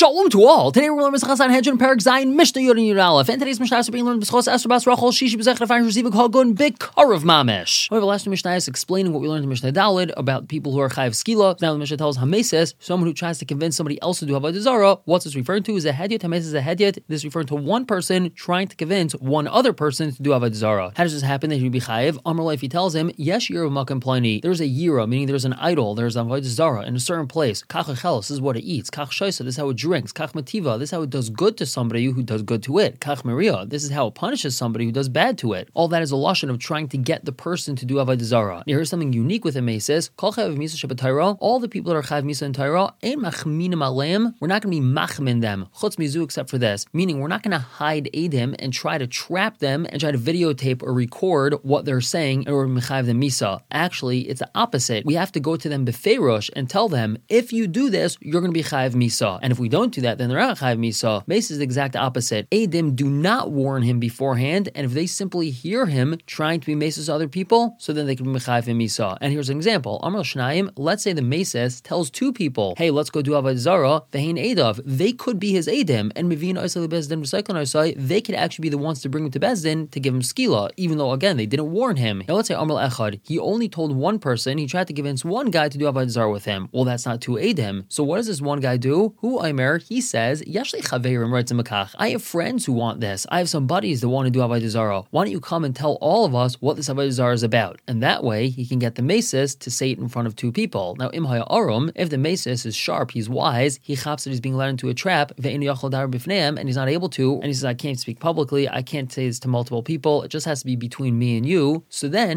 Shalom to all. Today we're learning Mesachas Sanhedrin Perek Zayin Mishnah Yud and Yud Aleph. And today's Mishnah is being learned B'schos Esther Bas Rachel Shishi B'zechar Fain Receiving Hagun B'Karav Mamish. However, last Mishnah is explaining what we learned in Mishnah Daled about people who are Chayav Skila. Now the Mishnah tells Hameses, someone who tries to convince somebody else to do Avodah Zarah. What's this referring to? Is a Hedyot. Hameses is a Hedyot. This is referring to one person trying to convince one other person to do Avodah Zarah. How does this happen that he would be Chayav? Amar if he tells him, Yesh Yira Makam Pliny. There's a Yira, meaning there's an idol, there's an Avodah Zarah in a certain place. Kach Echelis, this is what it eats. Kach Shaisa, this is how it drinks. Kach Mativa, this is how it does good to somebody who does good to it. Kach Maria, this is how it punishes somebody who does bad to it. All that is a lashon of trying to get the person to do Avodah Zarah. Here's something unique with him. He says, Kol Chayav Misa Shabbat all the people that are Chayav Misa and Torah, Ein Machminim Aleim, we're not going to be machmin them, Chutz Mizu, except for this. Meaning, we're not going to hide Eidim and try to trap them and try to videotape or record what they're saying in order to Mechayev them Misa. Actually, it's the opposite. We have to go to them befeirosh and tell them, if you do this, you're going to be Chayav Misa. And if we don't do that, then they're not Chayav Misa. Mace is the exact opposite. Eidim do not warn him beforehand, and if they simply hear him trying to be Maces to other people, so then they can be Mechayev him Misa. And here's an example. Amar Shnayim, let's say the Maces tells two people, hey, let's go do Avodah Zarah, Vehein Eidav. They could be his Eidim, and Mevin Oisai Bezdin Recycling Oisai, they could actually be the ones to bring him to Bezdin to give him skila, even though, again, they didn't warn him. Now let's say Amar Echad, he only told one person, he tried to convince one guy to do Avodah Zarah with him. Well, that's not two Eidim. So what does this one guy do? Hu Aimer, he says, Yashli Chaverim writes in Makach, I have friends who want this. I have some buddies that want to do Avodah Zarah. Why don't you come and tell all of us what this Avodah Zarah is about? And that way, he can get the Maces to say it in front of two people. Now, Imhaya Arum, if the Maces is sharp, he's wise, he chaps that he's being led into a trap, and he's not able to, and he says, I can't speak publicly, I can't say this to multiple people, it just has to be between me and you. So then,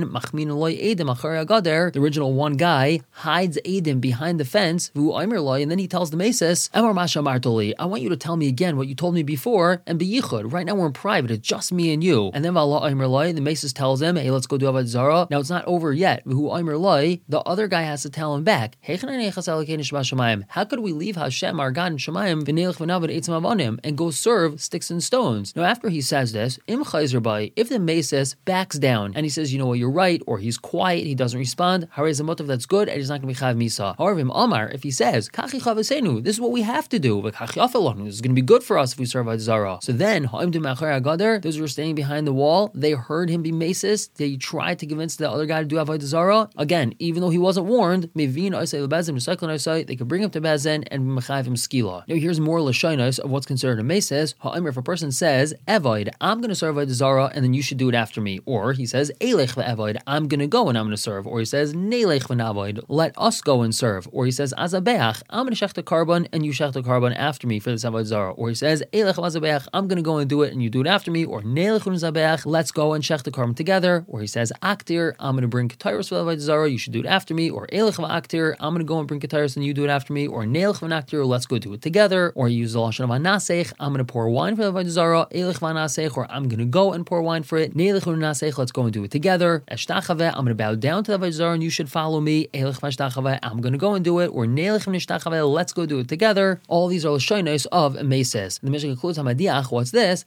the original one guy hides Eidim behind the fence, and then he tells the Maces, I want you to tell me again what you told me before, and be yichud. Right now we're in private, it's just me and you. And then the Maces tells him, hey, let's go do Avodah Zarah. Now it's not over yet. The other guy has to tell him back, how could we leave Hashem, our God in Shemayim, and go serve sticks and stones? Now after he says this, if the Maces backs down and he says, you know what, you're right, or he's quiet, he doesn't respond, that's good, and he's not going to be Chayav Misa. However, if he says, this is what we have to do, this is going to be good for us if we serve Avodah Zarah. So then, those who were standing behind the wall, they heard him be Maces, they tried to convince the other guy to do Avodah Zarah. Again, even though he wasn't warned, they could bring him to Bezdin and Mechayev him skila. Now here's more lashonos of what's considered a Maces. If a person says, Evoid, I'm going to serve Avodah Zarah and then you should do it after me. Or he says, Eilech ve'evoid, I'm going to go and I'm going to serve. Or he says, Neilech ve'navoid, let us go and serve. Or he says, Azabeach, I'm going to shech the carbon and you shech the carbon after me for this Avodah Zarah. Or he says, Eilech v'azabeach, I'm going to go and do it and you do it after me. Or Neilech v'zabeach, let's go and shech the carbon together. Or he says, Aktir, I'm going to bring Ketairos for Avodah Zarah, you should do it after me. Or Eilech v'aktir, I'm going to go and bring Ketairos and you do it after me. Or Neilech v'naktir, let's go do it together. Or you use the lashon of anasech, I'm going to pour wine for the Avodah Zarah. Eilech v'anasech, or I'm going to go and pour wine for it. Neilech v'nasech, let's go and do it together. Eshtachaveh, I'm going to bow down to the Avodah Zarah and you should follow me. Eilech v'ashtachaveh, I'm going to go and do it. Or Neilech v'nishtachaveh, let's go do it together. All these are lashonos of Maces. The Mishnah concludes Hamadiach. What's this?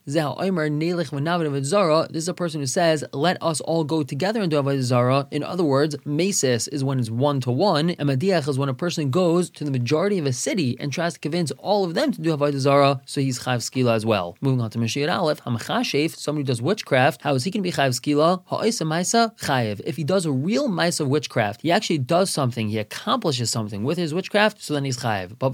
This is a person who says, let us all go together and do Avodah Zarah. In other words, Maces is when it's 1-to-1, and Madiach is when a person goes to the majority of a city and tries to convince all of them to do Avodah Zarah, so he's Chayav Skila as well. Moving on to Mishnah Aleph, Hamachashef, somebody who does witchcraft, how is he going to be Chayav Skila? Ha'isa Maisa Chayav. If he does a real Maisa of witchcraft, he actually does something, he accomplishes something with his witchcraft, so then he's Chayav. But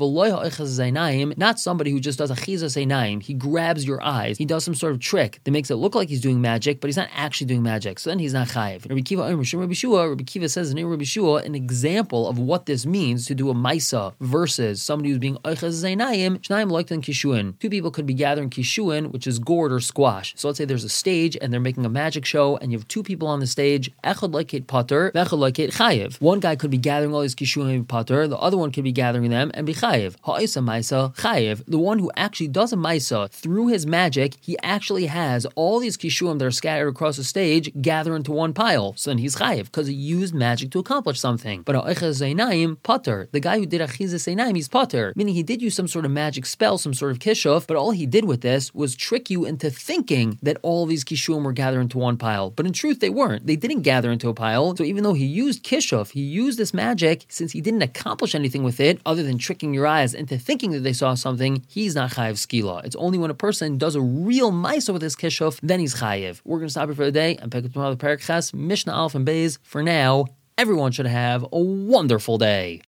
not somebody who just does a Chizas Einaim, he grabs your eyes, he does some sort of trick that makes it look like he's doing magic, but he's not actually doing magic, so then he's not Chayav. Rabbi Kiva says in Rabbi Shua, an example of what this means to do a Maisa versus somebody who's being Eichaz Zainayim, Shnayim Loiktan Kishuin. Two people could be gathering Kishuin, which is gourd or squash. So let's say there's a stage and they're making a magic show and you have two people on the stage, Echad Loiket Pater, Echad Loiket Chayev. One guy could be gathering all these Kishuin and Pater, the other one could be gathering them and be Chayev. Ha'isa Maisa Chayev. The one who actually does a Maisa through his magic, he actually has all these Kishuim that are scattered across the stage gather into one pile. So then he's Chayev because he used magic to accomplish something. But Eichaz Zainayim, Pater. The guy who did Achizas Zainayim, he's Pater. Meaning he did use some sort of magic spell, some sort of kishuf, but all he did with this was trick you into thinking that all these kishuim were gathered into one pile. But in truth, they weren't. They didn't gather into a pile. So even though he used kishuf, he used this magic, since he didn't accomplish anything with it other than tricking your eyes into thinking thinking that they saw something, he's not chayiv skila. It's only when a person does a real maisa with his kishuf, then he's chayiv. We're going to stop here for the day and pick up tomorrow the Perek Ches, Mishnah Aleph and Beis. For now, everyone should have a wonderful day.